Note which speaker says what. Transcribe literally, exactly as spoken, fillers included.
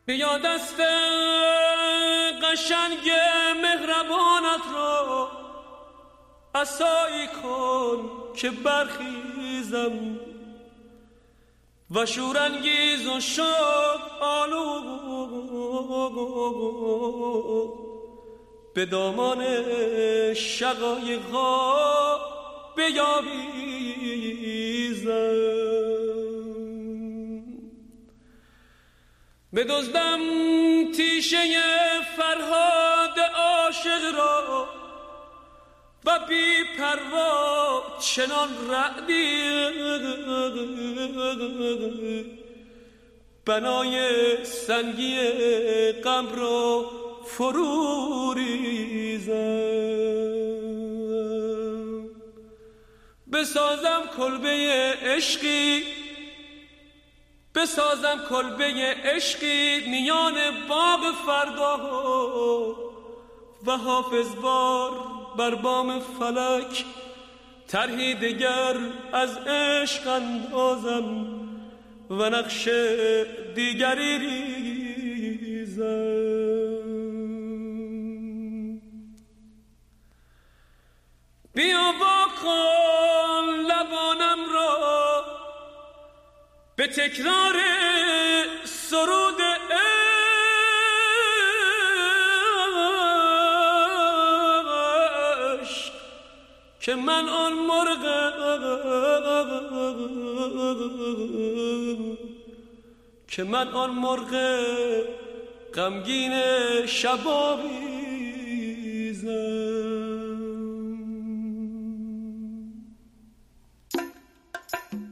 Speaker 1: بیا دست قشنگ مهربانت رو عصایی کن که برخیزم و شورانگیز و شوق آلود به دامان شقایق‌ها بیاویزم. بدزدم تیشه فرهاد عاشق را و بی پروا چنان رعدی بنای سنگی غم را فرو ریزم. بسازم کلبه عشقی بسازم کلبه عشقی میان باغ فردا و حافظ بار بر بام فلک طرحی دگر از عشق اندازم و نقش دیگری ریزم. بیا واکن لبانم را به تکرار سرود عشق که من آن مرغم که من آن مرغ غمگین شباویزم.